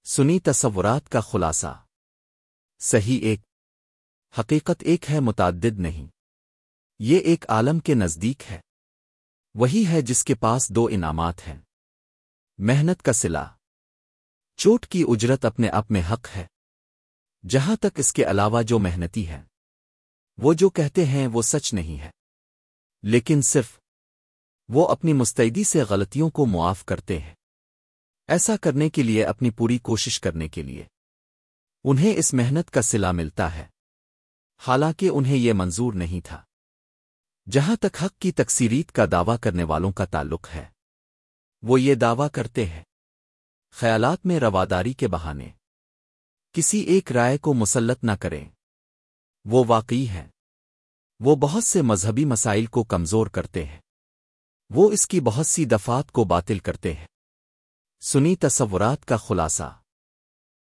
سنی تصورات کا خلاصہ صحیح ایک حقیقت ایک ہے، متعدد نہیں۔ یہ ایک عالم کے نزدیک ہے، وہی ہے جس کے پاس دو انعامات ہیں: محنت کا صلہ، چوٹ کی اجرت اپنے آپ میں حق ہے۔ جہاں تک اس کے علاوہ جو محنتی ہے، وہ جو کہتے ہیں وہ سچ نہیں ہے، لیکن صرف وہ اپنی مستعدی سے غلطیوں کو معاف کرتے ہیں، ایسا کرنے کے لیے اپنی پوری کوشش کرنے کے لیے انہیں اس محنت کا صلہ ملتا ہے، حالانکہ انہیں یہ منظور نہیں تھا۔ جہاں تک حق کی تکثیریت کا دعویٰ کرنے والوں کا تعلق ہے، وہ یہ دعویٰ کرتے ہیں خیالات میں رواداری کے بہانے کسی ایک رائے کو مسلط نہ کریں۔ وہ واقعی ہیں، وہ بہت سے مذہبی مسائل کو کمزور کرتے ہیں، وہ اس کی بہت سی دفعات کو باطل کرتے ہیں۔ سنی تصورات کا خلاصہ۔